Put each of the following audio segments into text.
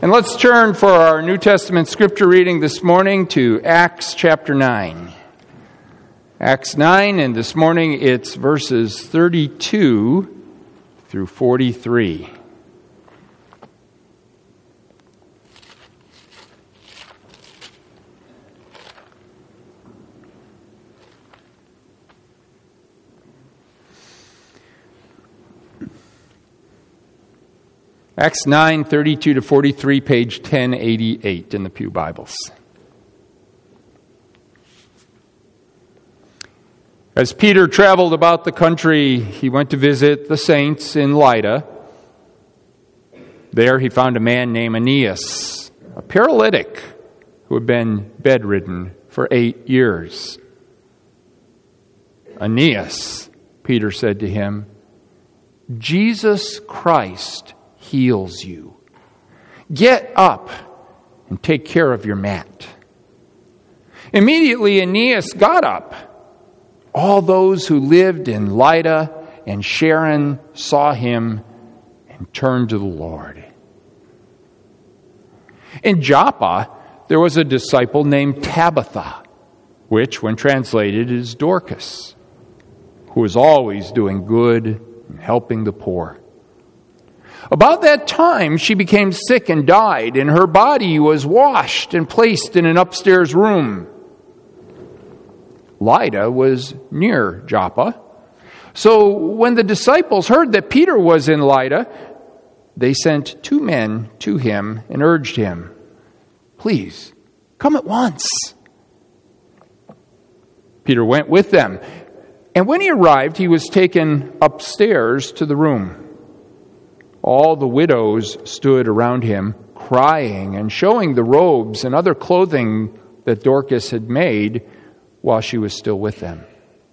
And let's turn for our New Testament scripture reading this morning to Acts chapter 9. Acts 9, and this morning it's verses 32 through 43. Acts 9, 32 to 43, page 1088 in the Pew Bibles. As Peter traveled about the country, he went to visit the saints in Lydda. There he found a man named Aeneas, a paralytic who had been bedridden for 8 years. "Aeneas," Peter said to him, "Jesus Christ heals you. Get up and take care of your mat." Immediately Aeneas got up. All those who lived in Lydda and Sharon saw him and turned to the Lord. In Joppa, there was a disciple named Tabitha, which, when translated, is Dorcas, who was always doing good and helping the poor. About that time, she became sick and died, and her body was washed and placed in an upstairs room. Lydda was near Joppa. So when the disciples heard that Peter was in Lydda, they sent 2 men to him and urged him, "Please, come at once." Peter went with them, and when he arrived, he was taken upstairs to the room. All the widows stood around him, crying and showing the robes and other clothing that Dorcas had made while she was still with them.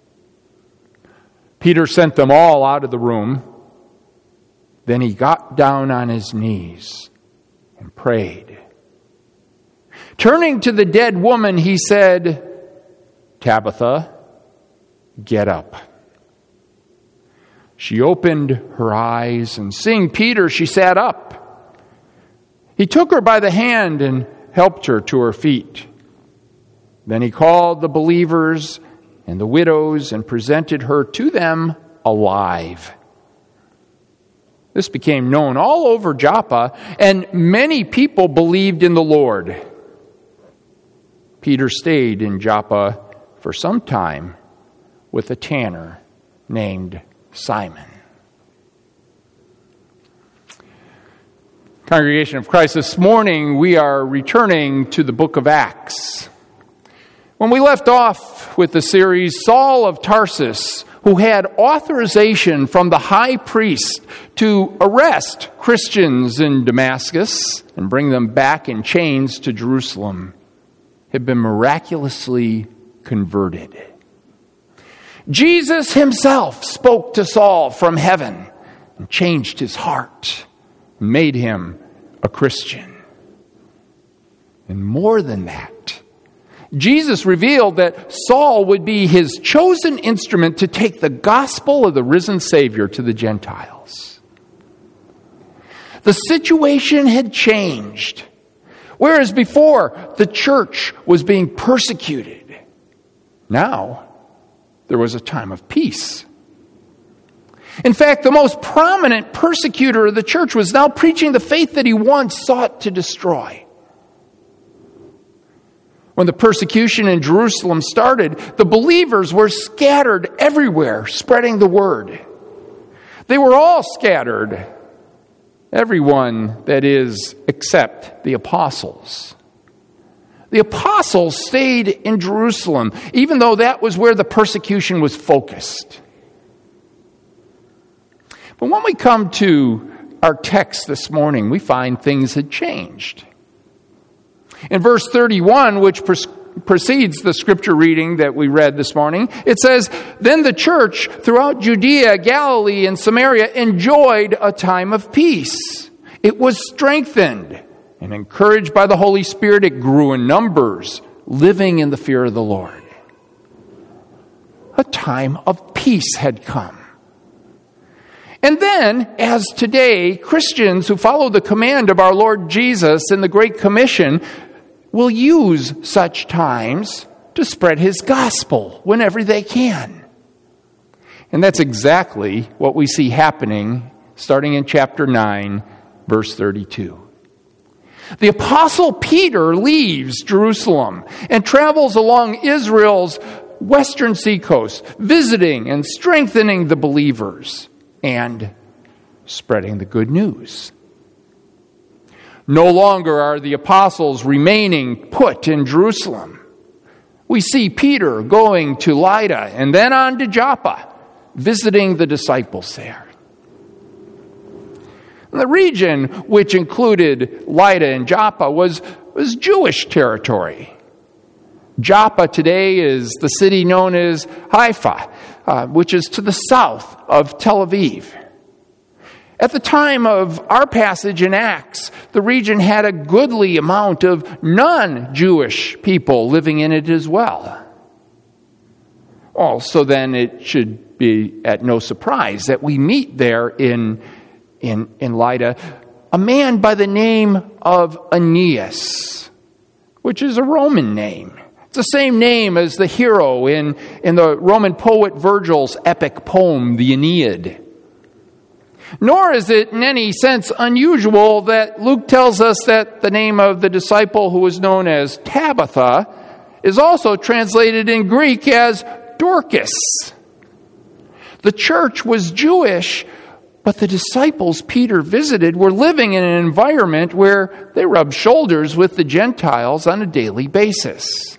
Peter sent them all out of the room. Then he got down on his knees and prayed. Turning to the dead woman, he said, "Tabitha, get up." She opened her eyes, and seeing Peter, she sat up. He took her by the hand and helped her to her feet. Then he called the believers and the widows and presented her to them alive. This became known all over Joppa, and many people believed in the Lord. Peter stayed in Joppa for some time with a tanner named Simon. Congregation of Christ, this morning we are returning to the book of Acts. When we left off with the series, Saul of Tarsus, who had authorization from the high priest to arrest Christians in Damascus and bring them back in chains to Jerusalem, had been miraculously converted. Jesus himself spoke to Saul from heaven and changed his heart, made him a Christian. And more than that, Jesus revealed that Saul would be his chosen instrument to take the gospel of the risen Savior to the Gentiles. The situation had changed. Whereas before the church was being persecuted, now there was a time of peace. In fact, the most prominent persecutor of the church was now preaching the faith that he once sought to destroy. When the persecution in Jerusalem started, the believers were scattered everywhere, spreading the word. They were all scattered, everyone, that is, except the apostles. The apostles stayed in Jerusalem, even though that was where the persecution was focused. But when we come to our text this morning, we find things had changed. In verse 31, which precedes the scripture reading that we read this morning, it says, "Then the church throughout Judea, Galilee, and Samaria enjoyed a time of peace. It was strengthened, and encouraged by the Holy Spirit, it grew in numbers, living in the fear of the Lord." A time of peace had come. And then, as today, Christians who follow the command of our Lord Jesus in the Great Commission will use such times to spread his gospel whenever they can. And that's exactly what we see happening starting in chapter 9, verse 32. The Apostle Peter leaves Jerusalem and travels along Israel's western seacoast, visiting and strengthening the believers and spreading the good news. No longer are the apostles remaining put in Jerusalem. We see Peter going to Lydda and then on to Joppa, visiting the disciples there. The region which included Lydda and Joppa was Jewish territory. Joppa today is the city known as Haifa, which is to the south of Tel Aviv. At the time of our passage in Acts, the region had a goodly amount of non-Jewish people living in it as well. Also, then, it should be at no surprise that we meet there in Lydda a man by the name of Aeneas, which is a Roman name. It's the same name as the hero in the Roman poet Virgil's epic poem, the Aeneid. Nor is it in any sense unusual that Luke tells us that the name of the disciple who was known as Tabitha is also translated in Greek as Dorcas. The church was Jewish, but the disciples Peter visited were living in an environment where they rubbed shoulders with the Gentiles on a daily basis.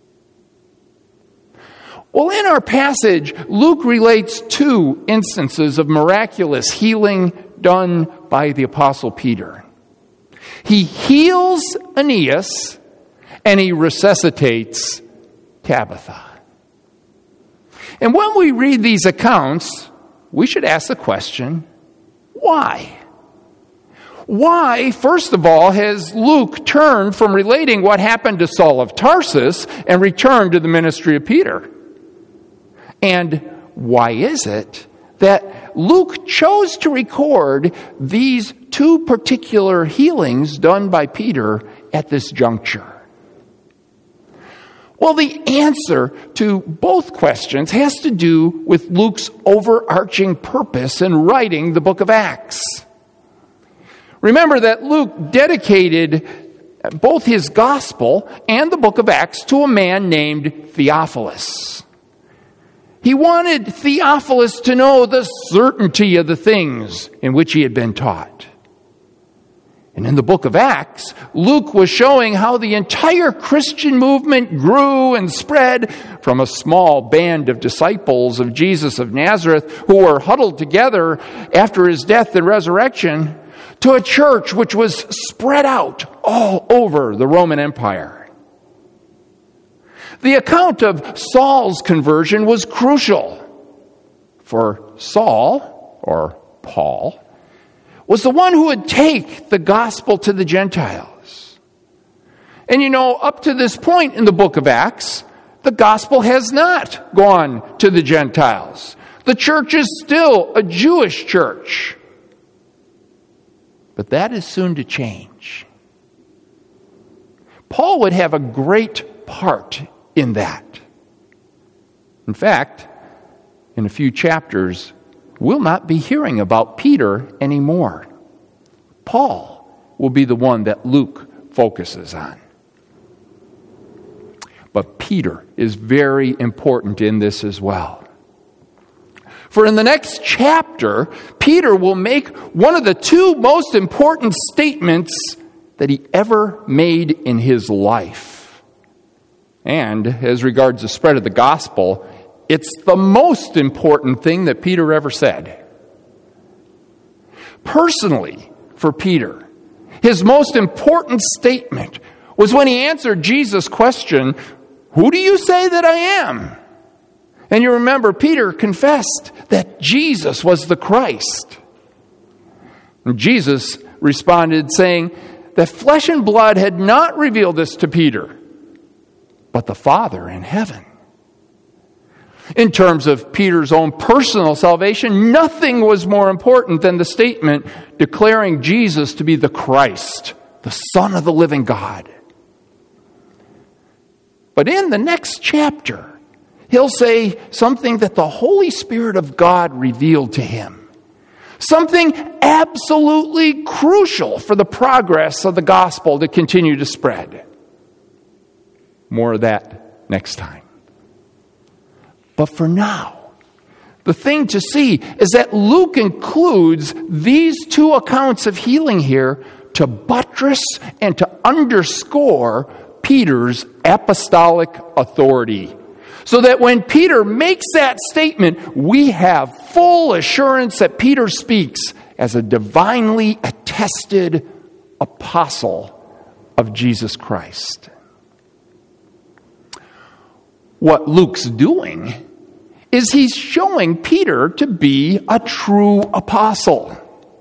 Well, in our passage, Luke relates two instances of miraculous healing done by the Apostle Peter. He heals Aeneas, and he resuscitates Tabitha. And when we read these accounts, we should ask the question, why? Why, first of all, has Luke turned from relating what happened to Saul of Tarsus and returned to the ministry of Peter? And why is it that Luke chose to record these two particular healings done by Peter at this juncture? Well, the answer to both questions has to do with Luke's overarching purpose in writing the book of Acts. Remember that Luke dedicated both his gospel and the book of Acts to a man named Theophilus. He wanted Theophilus to know the certainty of the things in which he had been taught. And in the book of Acts, Luke was showing how the entire Christian movement grew and spread from a small band of disciples of Jesus of Nazareth who were huddled together after his death and resurrection to a church which was spread out all over the Roman Empire. The account of Saul's conversion was crucial, for Saul, or Paul, was the one who would take the gospel to the Gentiles. And you know, up to this point in the book of Acts, the gospel has not gone to the Gentiles. The church is still a Jewish church. But that is soon to change. Paul would have a great part in that. In fact, in a few chapters, we'll not be hearing about Peter anymore. Paul will be the one that Luke focuses on. But Peter is very important in this as well. For in the next chapter, Peter will make one of the two most important statements that he ever made in his life. And as regards the spread of the gospel, it's the most important thing that Peter ever said. Personally, for Peter, his most important statement was when he answered Jesus' question, "Who do you say that I am?" And you remember, Peter confessed that Jesus was the Christ. And Jesus responded saying that flesh and blood had not revealed this to Peter, but the Father in heaven. In terms of Peter's own personal salvation, nothing was more important than the statement declaring Jesus to be the Christ, the Son of the living God. But in the next chapter, he'll say something that the Holy Spirit of God revealed to him. Something absolutely crucial for the progress of the gospel to continue to spread. More of that next time. But for now, the thing to see is that Luke includes these two accounts of healing here to buttress and to underscore Peter's apostolic authority. So that when Peter makes that statement, we have full assurance that Peter speaks as a divinely attested apostle of Jesus Christ. What Luke's doing is he's showing Peter to be a true apostle.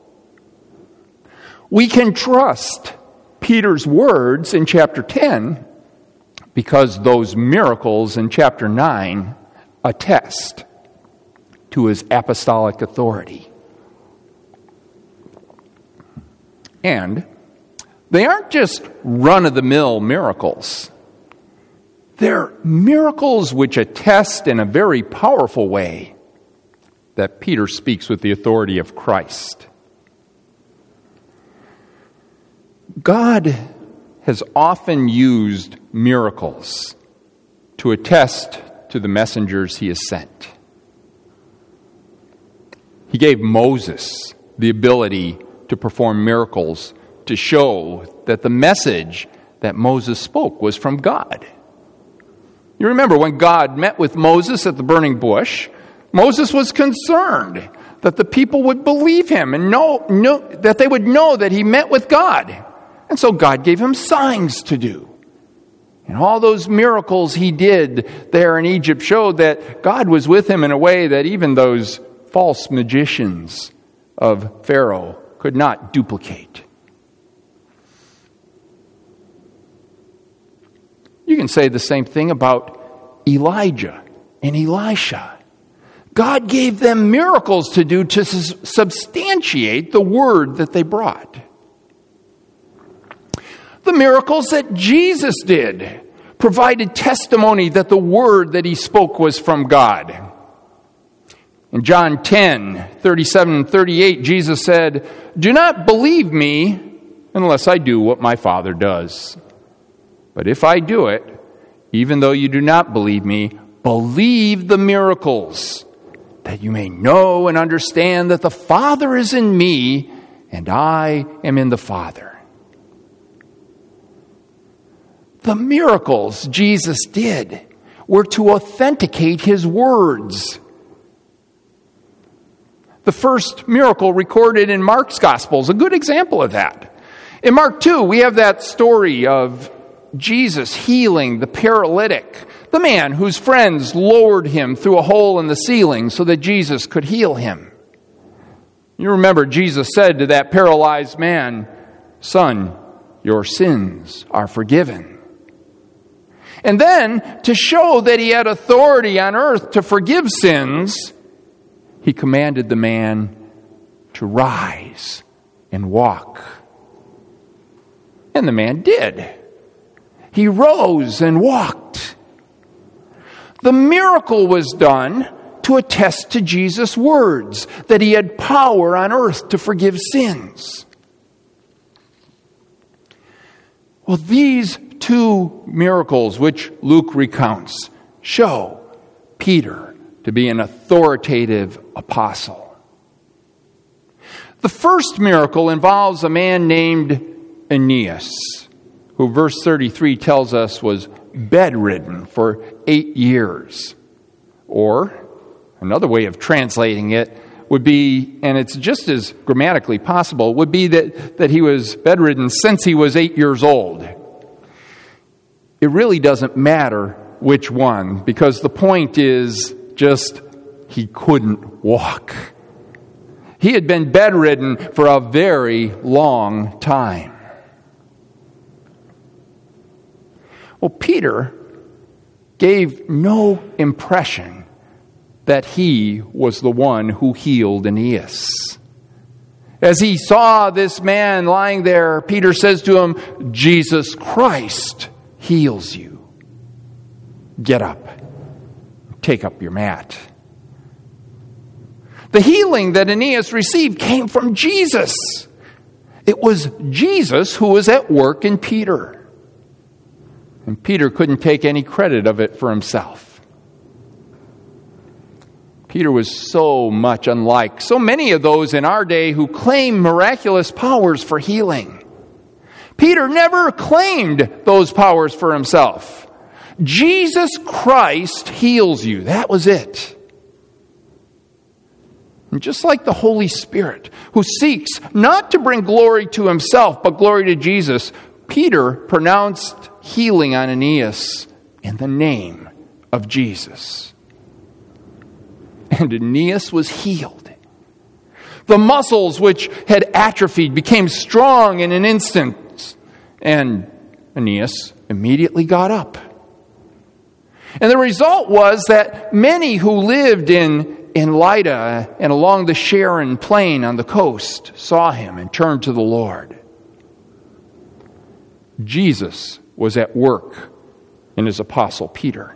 We can trust Peter's words in chapter 10 because those miracles in chapter 9 attest to his apostolic authority. And they aren't just run-of-the-mill miracles. They're miracles which attest in a very powerful way that Peter speaks with the authority of Christ. God has often used miracles to attest to the messengers he has sent. He gave Moses the ability to perform miracles to show that the message that Moses spoke was from God. You remember when God met with Moses at the burning bush, Moses was concerned that the people would believe him and know that they would know that he met with God. And so God gave him signs to do. And all those miracles he did there in Egypt showed that God was with him in a way that even those false magicians of Pharaoh could not duplicate. You can say the same thing about Elijah and Elisha. God gave them miracles to do to substantiate the word that they brought. The miracles that Jesus did provided testimony that the word that he spoke was from God. In John 10:37 and 38, Jesus said, "Do not believe me unless I do what my Father does. But if I do it, even though you do not believe me, believe the miracles, that you may know and understand that the Father is in me and I am in the Father." The miracles Jesus did were to authenticate his words. The first miracle recorded in Mark's Gospel is a good example of that. In Mark 2, we have that story of Jesus healing the paralytic, the man whose friends lowered him through a hole in the ceiling so that Jesus could heal him. You remember Jesus said to that paralyzed man, "Son, your sins are forgiven." And then, to show that he had authority on earth to forgive sins, he commanded the man to rise and walk. And the man did. He rose and walked. The miracle was done to attest to Jesus' words, that he had power on earth to forgive sins. Well, these two miracles which Luke recounts show Peter to be an authoritative apostle. The first miracle involves a man named Aeneas, who verse 33 tells us was bedridden for 8 years. Or, another way of translating it would be, and it's just as grammatically possible, would be that he was bedridden since he was 8 years old. It really doesn't matter which one, because the point is just he couldn't walk. He had been bedridden for a very long time. Well, Peter gave no impression that he was the one who healed Aeneas. As he saw this man lying there, Peter says to him, "Jesus Christ heals you. Get up. Take up your mat." The healing that Aeneas received came from Jesus. It was Jesus who was at work in Peter. And Peter couldn't take any credit of it for himself. Peter was so much unlike so many of those in our day who claim miraculous powers for healing. Peter never claimed those powers for himself. Jesus Christ heals you. That was it. And just like the Holy Spirit, who seeks not to bring glory to himself, but glory to Jesus, Peter pronounced healing on Aeneas in the name of Jesus. And Aeneas was healed. The muscles which had atrophied became strong in an instant, and Aeneas immediately got up. And the result was that many who lived in Lydda and along the Sharon plain on the coast saw him and turned to the Lord. Jesus was at work in his apostle Peter.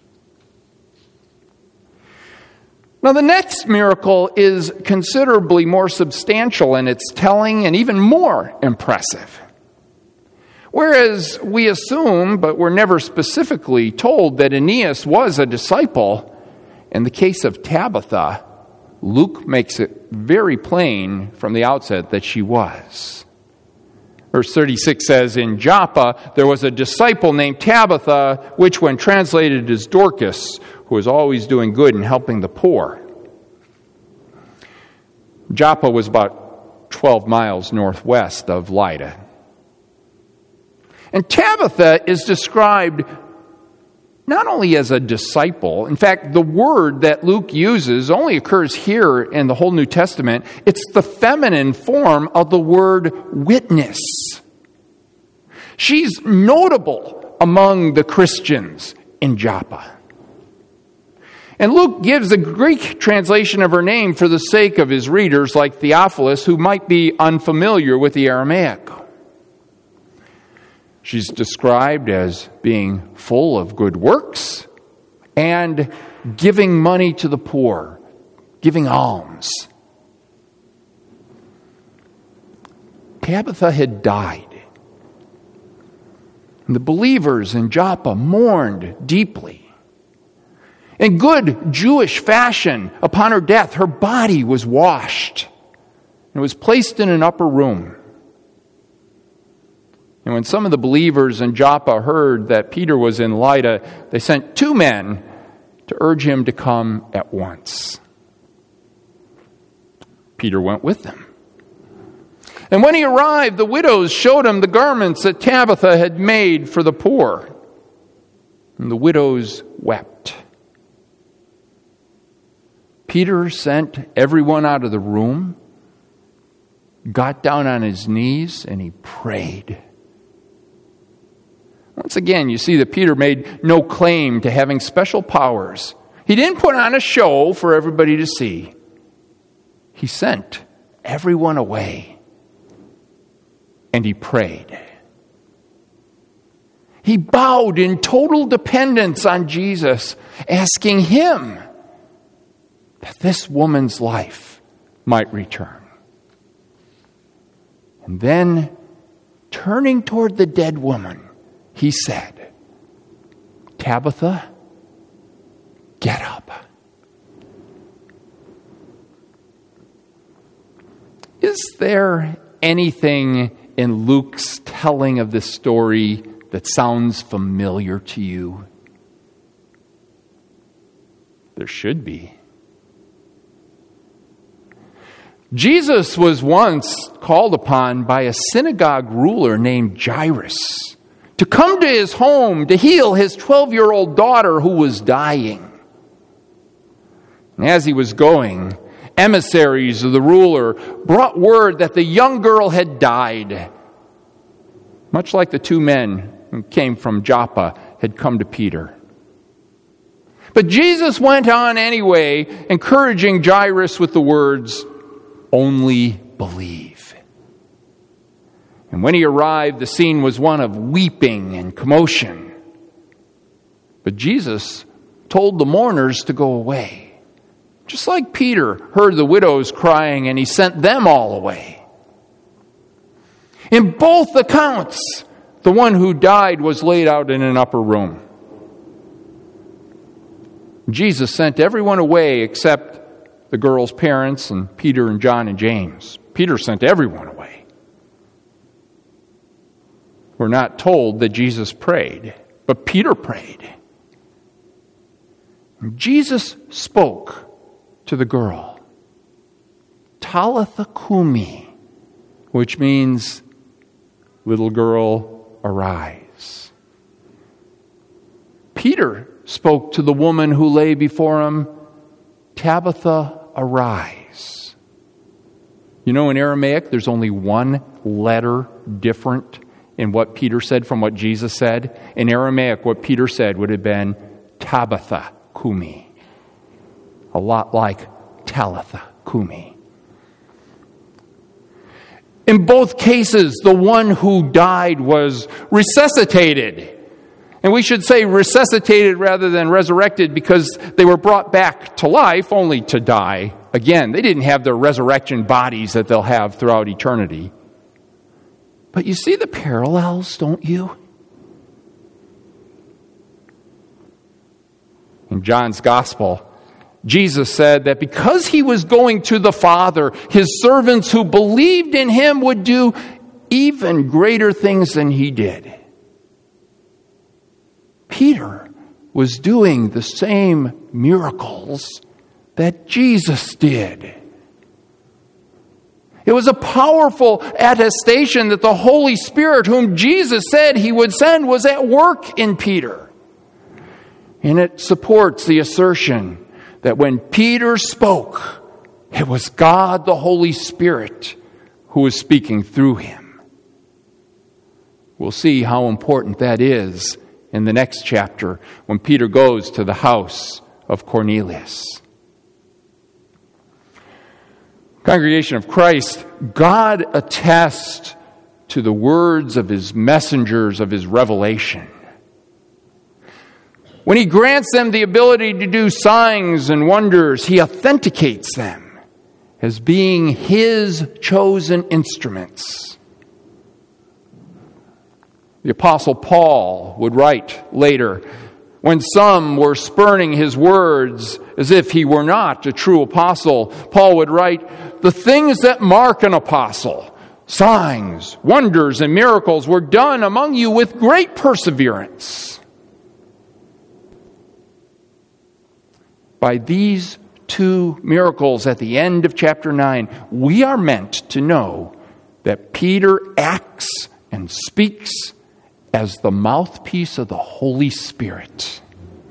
Now, the next miracle is considerably more substantial in its telling and even more impressive. Whereas we assume, but we're never specifically told, that Aeneas was a disciple, in the case of Tabitha, Luke makes it very plain from the outset that she was. Verse 36 says, "In Joppa there was a disciple named Tabitha, which when translated is Dorcas, who was always doing good and helping the poor." Joppa was about 12 miles northwest of Lydda. And Tabitha is described not only as a disciple. In fact, the word that Luke uses only occurs here in the whole New Testament. It's the feminine form of the word witness. She's notable among the Christians in Joppa. And Luke gives a Greek translation of her name for the sake of his readers, like Theophilus, who might be unfamiliar with the Aramaic. She's described as being full of good works and giving money to the poor, giving alms. Tabitha had died. And the believers in Joppa mourned deeply. In good Jewish fashion, upon her death, her body was washed and was placed in an upper room. And when some of the believers in Joppa heard that Peter was in Lydda, they sent 2 men to urge him to come at once. Peter went with them. And when he arrived, the widows showed him the garments that Tabitha had made for the poor. And the widows wept. Peter sent everyone out of the room, got down on his knees, and he prayed. Once again, you see that Peter made no claim to having special powers. He didn't put on a show for everybody to see. He sent everyone away, and he prayed. He bowed in total dependence on Jesus, asking him that this woman's life might return. And then, turning toward the dead woman, he said, "Tabitha, get up." Is there anything in Luke's telling of this story that sounds familiar to you? There should be. Jesus was once called upon by a synagogue ruler named Jairus to come to his home to heal his 12-year-old daughter who was dying. And as he was going, emissaries of the ruler brought word that the young girl had died, much like the 2 men who came from Joppa had come to Peter. But Jesus went on anyway, encouraging Jairus with the words, "Only believe." And when he arrived, the scene was one of weeping and commotion. But Jesus told the mourners to go away, just like Peter heard the widows crying and he sent them all away. In both accounts, the one who died was laid out in an upper room. Jesus sent everyone away except the girl's parents and Peter and John and James. Peter sent everyone away. We're not told that Jesus prayed, but Peter prayed. Jesus spoke to the girl, Talitha Kumi, which means, "Little girl, arise." Peter spoke to the woman who lay before him, "Tabitha, arise." You know, in Aramaic, there's only one letter different in what Peter said from what Jesus said. In Aramaic, what Peter said would have been Tabitha Kumi. A lot like Talitha Kumi. In both cases, the one who died was resuscitated. And we should say resuscitated rather than resurrected because they were brought back to life only to die again. They didn't have their resurrection bodies that they'll have throughout eternity. But you see the parallels, don't you? In John's Gospel, Jesus said that because he was going to the Father, his servants who believed in him would do even greater things than he did. Peter was doing the same miracles that Jesus did. It was a powerful attestation that the Holy Spirit, whom Jesus said he would send, was at work in Peter. And it supports the assertion that when Peter spoke, it was God, the Holy Spirit, who was speaking through him. We'll see how important that is in the next chapter when Peter goes to the house of Cornelius. Congregation of Christ, God attests to the words of his messengers of his revelation. When he grants them the ability to do signs and wonders, he authenticates them as being his chosen instruments. The Apostle Paul would write later, when some were spurning his words as if he were not a true apostle, Paul would write, "The things that mark an apostle, signs, wonders, and miracles were done among you with great perseverance." By these two miracles at the end of chapter 9, we are meant to know that Peter acts and speaks as the mouthpiece of the Holy Spirit.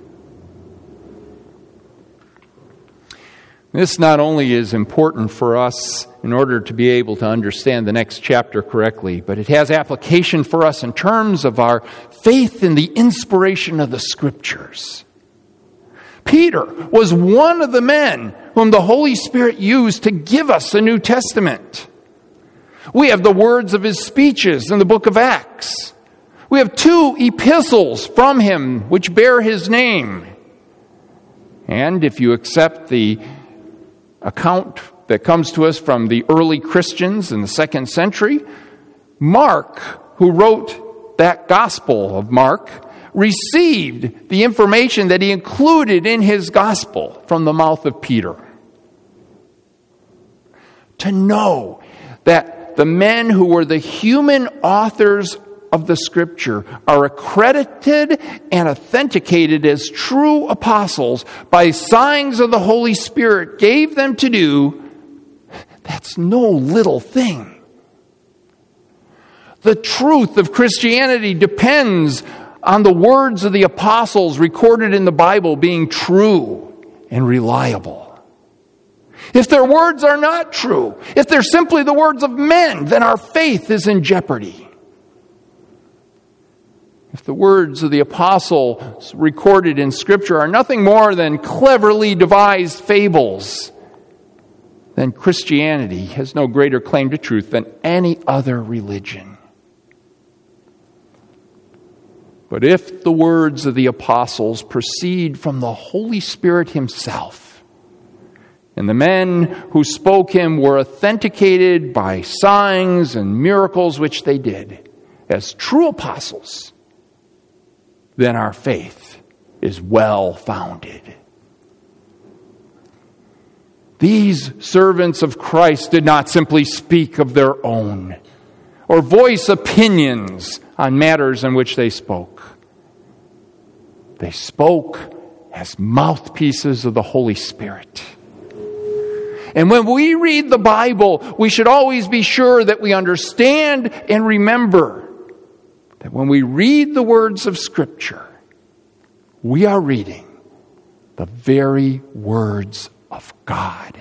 This not only is important for us in order to be able to understand the next chapter correctly, but it has application for us in terms of our faith in the inspiration of the Scriptures. Peter was one of the men whom the Holy Spirit used to give us the New Testament. We have the words of his speeches in the book of Acts. We have 2 epistles from him which bear his name. And if you accept the account that comes to us from the early Christians in the 2nd century, Mark, who wrote that Gospel of Mark, received the information that he included in his Gospel from the mouth of Peter. To know that the men who were the human authors of the Scripture are accredited and authenticated as true apostles by signs of the Holy Spirit gave them to do, that's no little thing. The truth of Christianity depends on the words of the apostles recorded in the Bible being true and reliable. If their words are not true, if they're simply the words of men, then our faith is in jeopardy. If the words of the apostles recorded in Scripture are nothing more than cleverly devised fables, then Christianity has no greater claim to truth than any other religion. But if the words of the apostles proceed from the Holy Spirit himself, and the men who spoke him were authenticated by signs and miracles which they did as true apostles, then our faith is well founded. These servants of Christ did not simply speak of their own or voice opinions on matters in which they spoke. They spoke as mouthpieces of the Holy Spirit. And when we read the Bible, we should always be sure that we understand and remember that when we read the words of Scripture, we are reading the very words of God.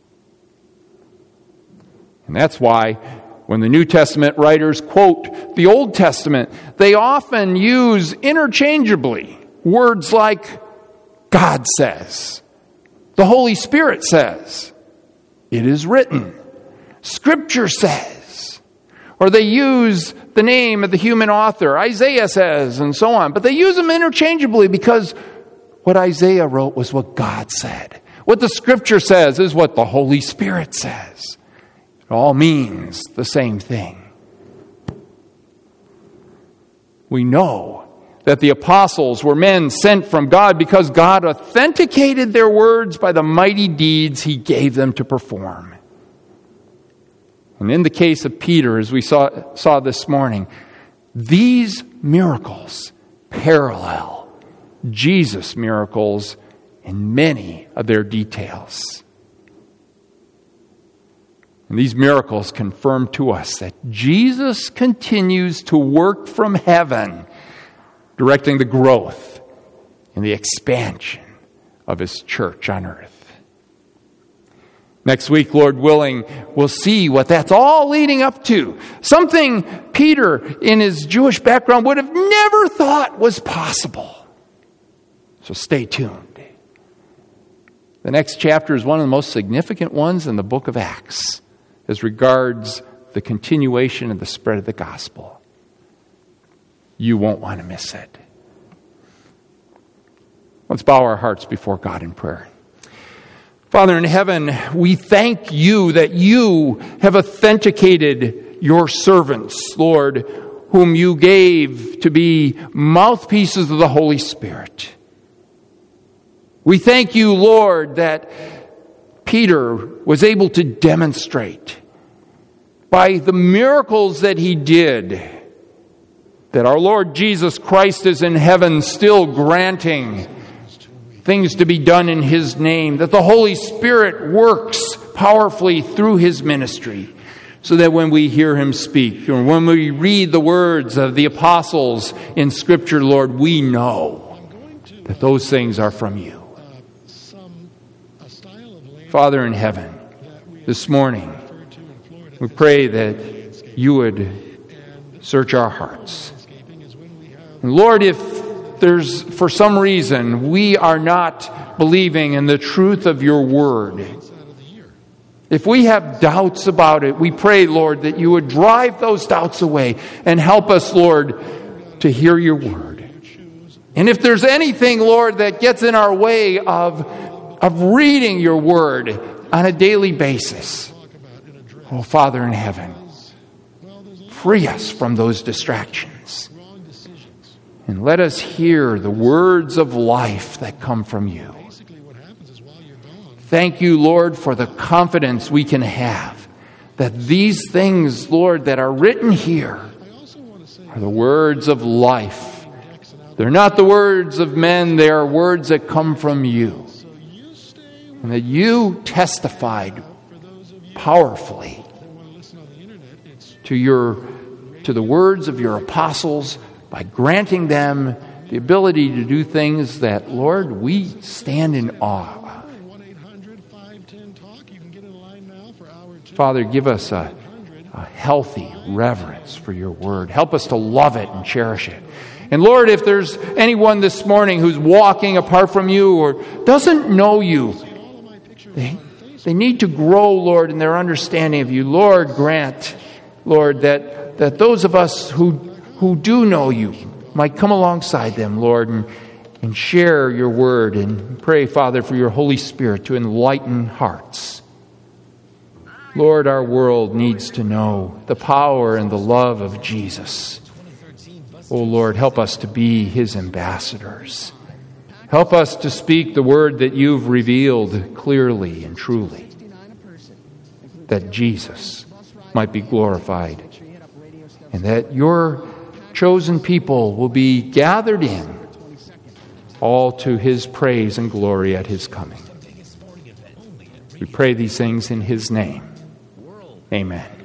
And that's why when the New Testament writers quote the Old Testament, they often use interchangeably words like God says, the Holy Spirit says, it is written, Scripture says, or they use the name of the human author, Isaiah says, and so on. But they use them interchangeably because what Isaiah wrote was what God said. What the Scripture says is what the Holy Spirit says. It all means the same thing. We know that the apostles were men sent from God because God authenticated their words by the mighty deeds he gave them to perform. And in the case of Peter, as we saw this morning, these miracles parallel Jesus' miracles in many of their details. And these miracles confirm to us that Jesus continues to work from heaven, directing the growth and the expansion of his church on earth. Next week, Lord willing, we'll see what that's all leading up to. Something Peter, in his Jewish background, would have never thought was possible. So stay tuned. The next chapter is one of the most significant ones in the book of Acts as regards the continuation and the spread of the gospel. You won't want to miss it. Let's bow our hearts before God in prayer. Father in heaven, we thank you that you have authenticated your servants, Lord, whom you gave to be mouthpieces of the Holy Spirit. We thank you, Lord, that Peter was able to demonstrate by the miracles that he did that our Lord Jesus Christ is in heaven still granting things to be done in his name, that the Holy Spirit works powerfully through his ministry, so that when we hear him speak, or when we read the words of the apostles in Scripture, Lord, we know that those things are from you. Father in heaven, this morning, we pray that you would search our hearts. And Lord, if there's, for some reason, we are not believing in the truth of your word, if we have doubts about it, we pray, Lord, that you would drive those doubts away and help us, Lord, to hear your word. And if there's anything, Lord, that gets in our way of reading your word on a daily basis, oh, Father in heaven, free us from those distractions. And let us hear the words of life that come from you. Thank you, Lord, for the confidence we can have that these things, Lord, that are written here are the words of life. They're not the words of men, they are words that come from you. And that you testified powerfully to the words of your apostles by granting them the ability to do things that, Lord, we stand in awe of. Father, give us a healthy reverence for your word. Help us to love it and cherish it. And Lord, if there's anyone this morning who's walking apart from you or doesn't know you, they need to grow, Lord, in their understanding of you. Lord, grant, Lord, that those of us who do know you might come alongside them, Lord, and share your word, and pray, Father, for your Holy Spirit to enlighten hearts. Lord, our world needs to know the power and the love of Jesus. Oh, Lord, help us to be his ambassadors. Help us to speak the word that you've revealed clearly and truly, that Jesus might be glorified, and that your chosen people will be gathered in, all to his praise and glory at his coming. We pray these things in his name. Amen.